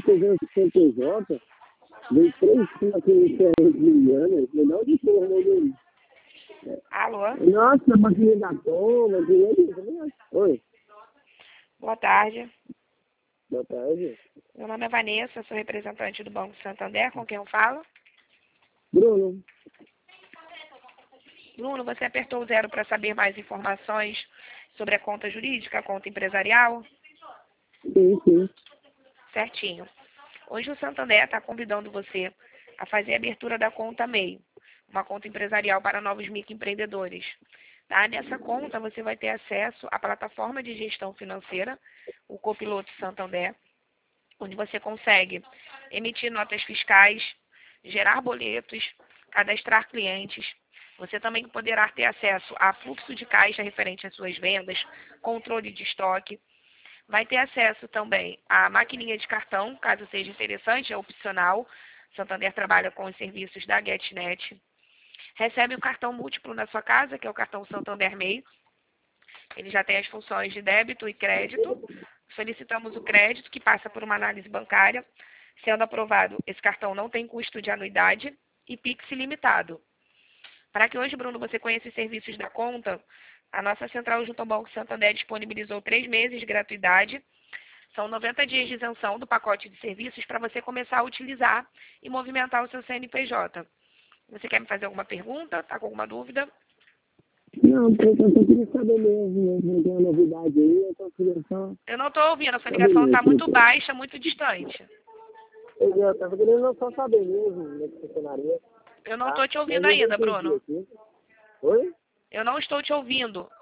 fazendo CNPJ, veio 3 aqui diferentes milianas, melhor de forma dele. Alô? Nossa, maquininha da toma, dinheiro. Oi, Boa tarde. boa tarde. Meu nome é Vanessa, sou representante do Banco Santander, com quem eu falo. Bruno, Bruno, você apertou o 0 para saber mais informações sobre a conta jurídica, a conta empresarial? sim. Certinho. Hoje o Santander está convidando você a fazer a abertura da conta MEI, uma conta empresarial para novos microempreendedores. Tá? Nessa conta você vai ter acesso à plataforma de gestão financeira, o Copiloto Santander, onde você consegue emitir notas fiscais, gerar boletos, cadastrar clientes. Você também poderá ter acesso a fluxo de caixa referente às suas vendas, controle de estoque. Vai ter acesso também à maquininha de cartão, caso seja interessante, é opcional. Santander trabalha com os serviços da GetNet. Recebe o cartão múltiplo na sua casa, que é o cartão Santander MEI. Ele já tem as funções de débito e crédito. Solicitamos o crédito, que passa por uma análise bancária. Sendo aprovado, esse cartão não tem custo de anuidade e Pix ilimitado. Para que hoje, Bruno, você conheça os serviços da conta, a nossa central junto ao Banco Santander disponibilizou 3 meses de gratuidade. São 90 dias de isenção do pacote de serviços para você começar a utilizar e movimentar o seu CNPJ. Você quer me fazer alguma pergunta? Está com alguma dúvida? Não, porque eu só queria saber mesmo, não tem uma novidade aí, eu tô querendo só... Eu não estou ouvindo, a sua ligação está muito baixa, muito distante. Eu tava querendo só saber mesmo, como é que funcionaria. Eu não Tá? estou te ouvindo Mas eu ainda, entendi Bruno. aqui. Oi? Eu não estou te ouvindo.